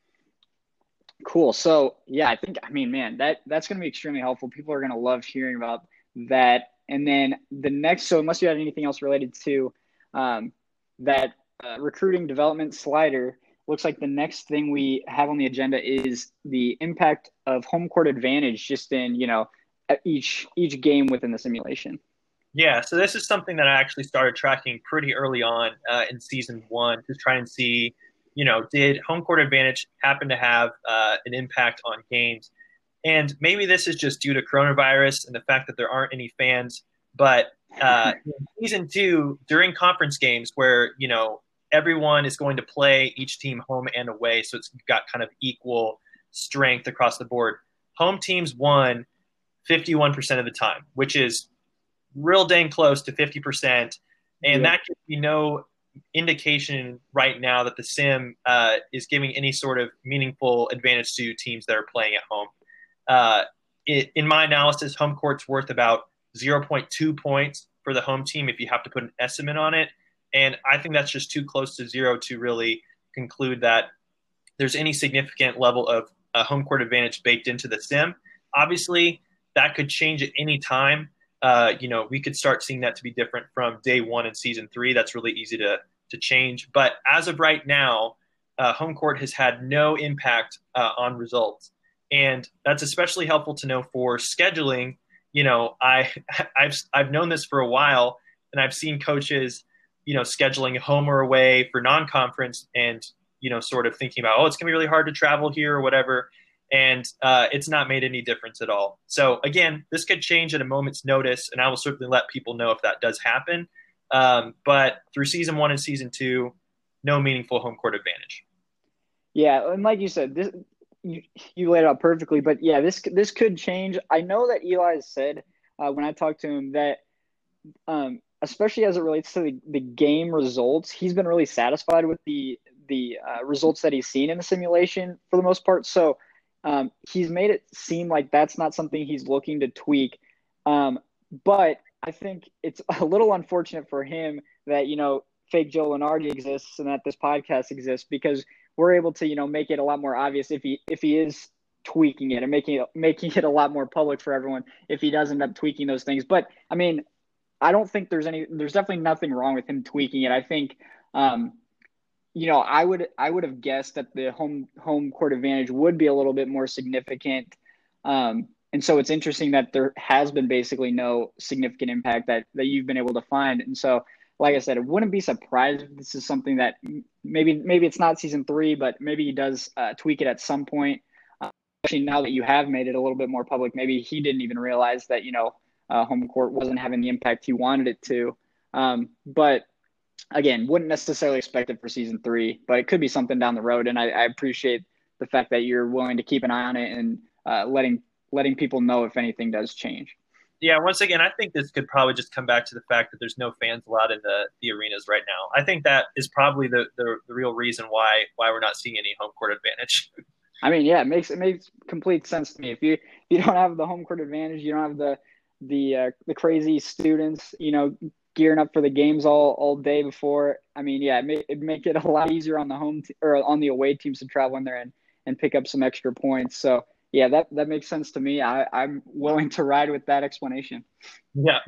Cool. So yeah, I think, I mean, man, that that's going to be extremely helpful. People are going to love hearing about that. And then the next, so unless you had anything else related to um, that uh, recruiting development slider, looks like the next thing we have on the agenda is the impact of home court advantage just in, you know, each, each game within the simulation. Yeah, so this is something that I actually started tracking pretty early on uh, in season one to try and see, you know, did home court advantage happen to have uh, an impact on games? And maybe this is just due to coronavirus and the fact that there aren't any fans. But uh, in season two, during conference games where, you know, everyone is going to play each team home and away, so it's got kind of equal strength across the board, home teams won fifty-one percent of the time, which is real dang close to fifty percent. And yeah. That gives me no indication right now that the sim uh, is giving any sort of meaningful advantage to teams that are playing at home. Uh, it, in my analysis, home court's worth about zero point two points for the home team if you have to put an estimate on it. And I think that's just too close to zero to really conclude that there's any significant level of uh, home court advantage baked into the sim. Obviously, that could change at any time. Uh, you know, we could start seeing that to be different from day one in season three. That's really easy to to change. But as of right now, uh, home court has had no impact uh, on results. And that's especially helpful to know for scheduling. You know, I, I've I've known this for a while, and I've seen coaches, you know, scheduling home or away for non-conference and, you know, sort of thinking about, oh, it's going to be really hard to travel here or whatever. And uh, it's not made any difference at all. So, again, this could change at a moment's notice, and I will certainly let people know if that does happen. Um, but through season one and season two, no meaningful home court advantage. Yeah, and like you said, this you, you laid it out perfectly. But, yeah, this this could change. I know that Eli said uh, when I talked to him that um, especially as it relates to the, the game results, he's been really satisfied with the, the uh, results that he's seen in the simulation for the most part. So, Um, he's made it seem like that's not something he's looking to tweak. Um, but I think it's a little unfortunate for him that, you know, fake Joe Lunardi exists and that this podcast exists, because we're able to, you know, make it a lot more obvious if he, if he is tweaking it and making it, making it a lot more public for everyone if he does end up tweaking those things. But I mean, I don't think there's any, there's definitely nothing wrong with him tweaking it. I think, um, you know, I would I would have guessed that the home home court advantage would be a little bit more significant. Um, and so it's interesting that there has been basically no significant impact that, that you've been able to find. And so, like I said, I wouldn't be surprised if this is something that maybe maybe it's not season three, but maybe he does uh, tweak it at some point. Uh, especially now that you have made it a little bit more public, maybe he didn't even realize that, you know, uh, home court wasn't having the impact he wanted it to. Um, but again, wouldn't necessarily expect it for season three, but it could be something down the road. And I, I appreciate the fact that you're willing to keep an eye on it and uh, letting letting people know if anything does change. Yeah, once again, I think this could probably just come back to the fact that there's no fans allowed in the, the arenas right now. I think that is probably the, the, the real reason why why we're not seeing any home court advantage. I mean, yeah, it makes it makes complete sense to me. If you if you don't have the home court advantage, you don't have the the uh, the crazy students, you know, gearing up for the games all, all day before. I mean, yeah, it make, it make it a lot easier on the home t- or on the away teams to travel in there and, and pick up some extra points. So yeah, that, that makes sense to me. I, I'm willing to ride with that explanation. Yeah,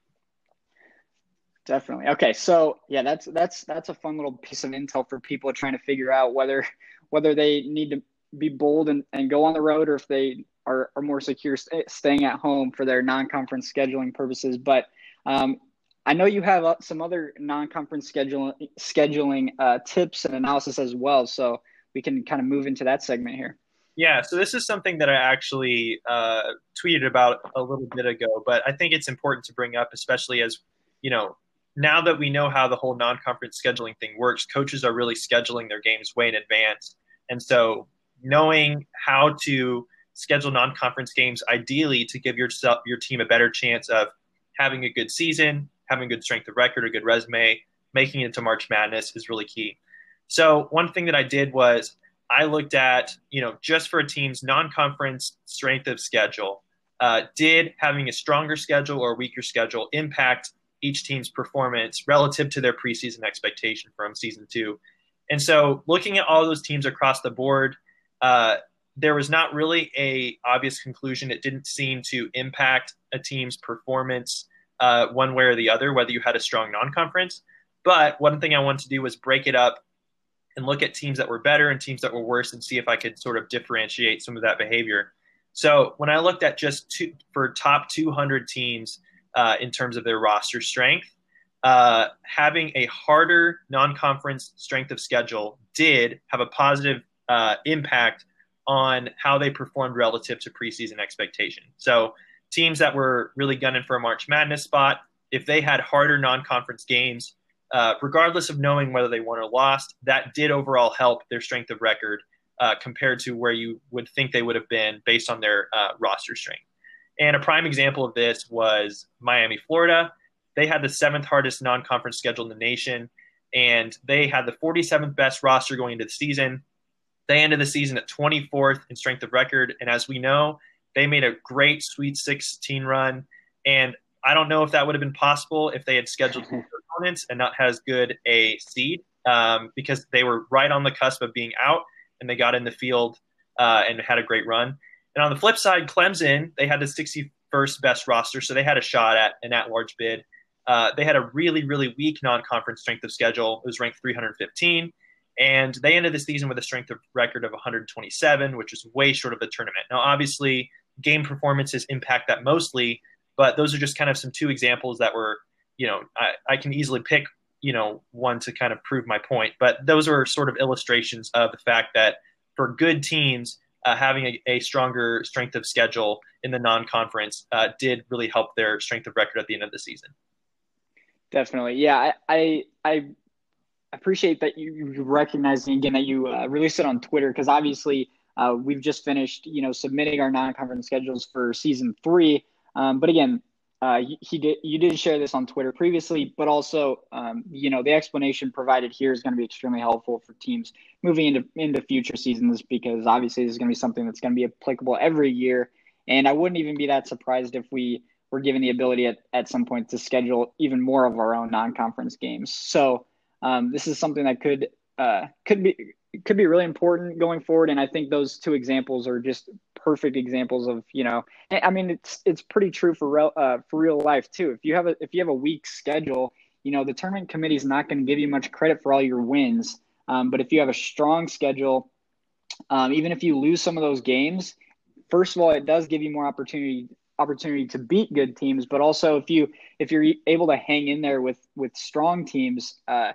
definitely. Okay. So yeah, that's, that's, that's a fun little piece of intel for people trying to figure out whether, whether they need to be bold and, and go on the road or if they are, are more secure st- staying at home for their non-conference scheduling purposes. But um, I know you have some other non-conference scheduling scheduling uh, tips and analysis as well, so we can kind of move into that segment here. Yeah, so this is something that I actually uh, tweeted about a little bit ago, but I think it's important to bring up, especially as, you know, now that we know how the whole non-conference scheduling thing works, coaches are really scheduling their games way in advance. And so knowing how to schedule non-conference games ideally to give yourself your team a better chance of having a good season, having a good strength of record, a good resume, making it to March Madness is really key. So one thing that I did was I looked at, you know, just for a team's non-conference strength of schedule, uh, did having a stronger schedule or a weaker schedule impact each team's performance relative to their preseason expectation from season two? And so looking at all those teams across the board, uh, there was not really a obvious conclusion. It didn't seem to impact a team's performance uh, one way or the other, whether you had a strong non-conference. But one thing I wanted to do was break it up and look at teams that were better and teams that were worse and see if I could sort of differentiate some of that behavior. So when I looked at just two, for top two hundred teams uh, in terms of their roster strength, uh, having a harder non-conference strength of schedule did have a positive uh, impact on how they performed relative to preseason expectation. So teams that were really gunning for a March Madness spot, if they had harder non-conference games, uh, regardless of knowing whether they won or lost, that did overall help their strength of record uh, compared to where you would think they would have been based on their uh, roster strength. And a prime example of this was Miami, Florida. They had the seventh hardest non-conference schedule in the nation, and they had the forty-seventh best roster going into the season. They ended the season at twenty-fourth in strength of record, and as we know, they made a great Sweet sixteen run, and I don't know if that would have been possible if they had scheduled their opponents and not had as good a seed um, because they were right on the cusp of being out, and they got in the field uh, and had a great run. And on the flip side, Clemson, they had the sixty-first best roster, so they had a shot at an at-large bid. Uh, they had a really, really weak non-conference strength of schedule. It was ranked three hundred fifteen. And they ended the season with a strength of record of one hundred twenty-seven, which is way short of the tournament. Now, obviously, game performances impact that mostly, but those are just kind of some two examples that were, you know, I, I can easily pick, you know, one to kind of prove my point. But those are sort of illustrations of the fact that for good teams, uh, having a, a stronger strength of schedule in the non-conference uh, did really help their strength of record at the end of the season. Definitely. Yeah, I I, I appreciate that you, you recognizing again that you uh, released it on Twitter, because obviously uh, we've just finished, you know, submitting our non-conference schedules for season three. Um, but again, uh, he did you did share this on Twitter previously, but also, um, you know, the explanation provided here is going to be extremely helpful for teams moving into into future seasons, because obviously this is going to be something that's going to be applicable every year. And I wouldn't even be that surprised if we were given the ability at, at some point to schedule even more of our own non-conference games. So um, this is something that could uh, could be could be really important going forward. And I think those two examples are just perfect examples of, you know, I mean, it's it's pretty true for real uh, for real life too. If you have a if you have a weak schedule, you know, the tournament committee is not going to give you much credit for all your wins. Um, but if you have a strong schedule, um, even if you lose some of those games, first of all, it does give you more opportunity opportunity to beat good teams. But also, if you if you're able to hang in there with with strong teams, uh,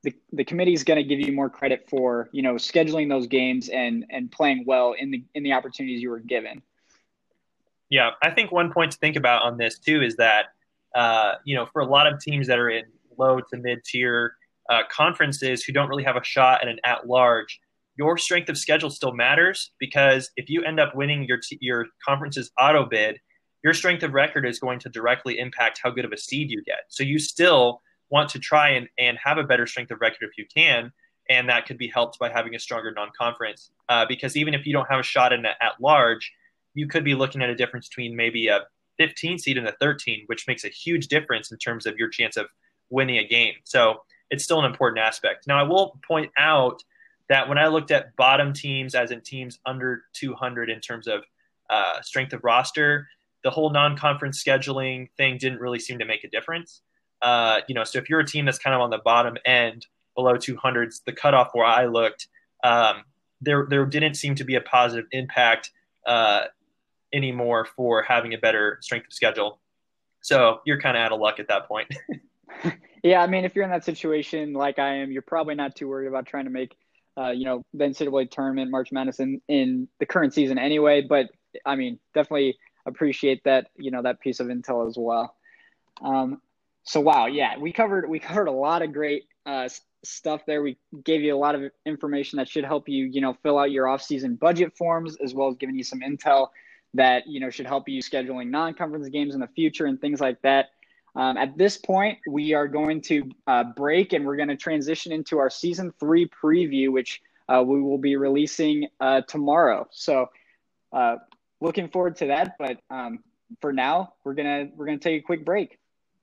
the, the committee is going to give you more credit for, you know, scheduling those games and, and playing well in the, in the opportunities you were given. Yeah, I think one point to think about on this too is that, uh, you know, for a lot of teams that are in low to mid tier uh, conferences who don't really have a shot at an at large, your strength of schedule still matters, because if you end up winning your t- your conference's auto bid, your strength of record is going to directly impact how good of a seed you get. So you still want to try and, and have a better strength of record if you can, and that could be helped by having a stronger non-conference. Uh, because even if you don't have a shot in at large, you could be looking at a difference between maybe a fifteen seed and a thirteen, which makes a huge difference in terms of your chance of winning a game. So it's still an important aspect. Now, I will point out that when I looked at bottom teams, as in teams under two hundred in terms of uh, strength of roster, the whole non-conference scheduling thing didn't really seem to make a difference. Uh, you know, so if you're a team that's kind of on the bottom end, below two hundreds, the cutoff where I looked, um, there there didn't seem to be a positive impact uh, anymore for having a better strength of schedule. So you're kind of out of luck at that point. Yeah, I mean, if you're in that situation like I am, you're probably not too worried about trying to make, uh, you know, the N C double A tournament, March Madness in, in the current season anyway. But, I mean, definitely appreciate that, you know, that piece of intel as well. Um, so, wow, yeah, we covered we covered a lot of great uh, stuff there. We gave you a lot of information that should help you, you know, fill out your off-season budget forms, as well as giving you some intel that, you know, should help you scheduling non-conference games in the future and things like that. Um, at this point, we are going to uh, break, and we're going to transition into our season three preview, which uh, we will be releasing uh, tomorrow. So, uh, looking forward to that. But um, for now, we're gonna we're gonna take a quick break.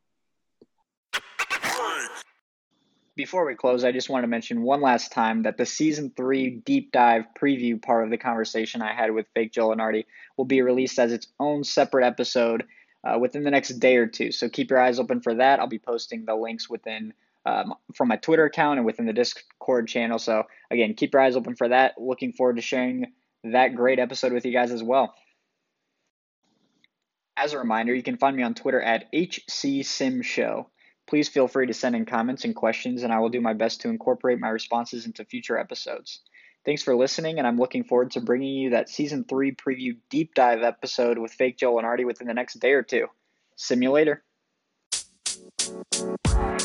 Before we close, I just want to mention one last time that the season three deep dive preview part of the conversation I had with Fake Joe Lunardi will be released as its own separate episode uh, within the next day or two. So keep your eyes open for that. I'll be posting the links within um, from my Twitter account and within the Discord channel. So again, keep your eyes open for that. Looking forward to sharing that great episode with you guys as well. As a reminder, you can find me on Twitter at H C Sim Show. Please feel free to send in comments and questions, and I will do my best to incorporate my responses into future episodes. Thanks for listening, and I'm looking forward to bringing you that Season three preview deep dive episode with Fake Joe Lunardi within the next day or two. See you later.